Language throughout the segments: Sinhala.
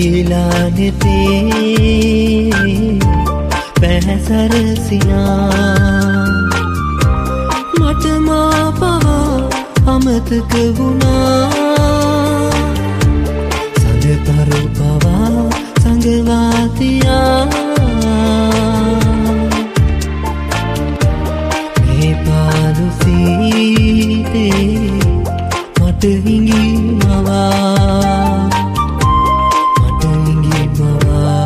ගිහිලා නෙතේ පැහැසරසිනා මට මා පවා අමතක වුණා සඳතරු පවා සංගවාතියා මේ පාලු සීතේ මට හිඟි මවා මට හිඟි මවා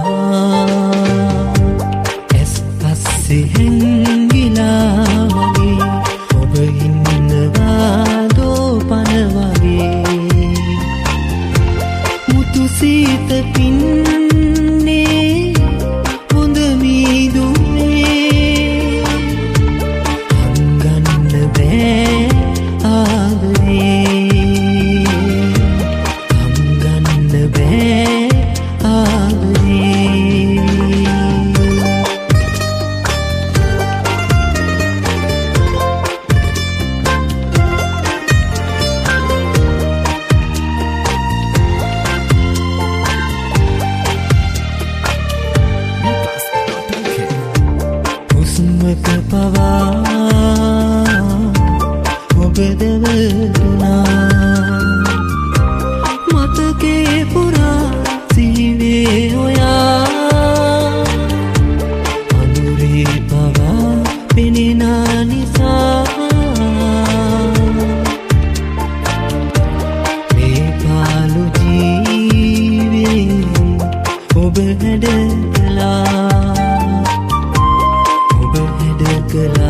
ඇස් පස්සේ හැංගිලා වගේ ඔබ ඉන්නවා දෝපන වගේ මුතු සීත පින්නේ හොඳ මීදුනේ අංගන්න බෑ ආදරේ අංගන්න බෑ ආදරේ හුස්මක පවා ඔබ දෙවුණා මතකේ පුරා සිහිවේ ඔයා අඳුරේ පවා පෙනෙන නිසා මේ පාළු ජීවේ ඔබ හැඩ කළා ඔබ හැඩ කළා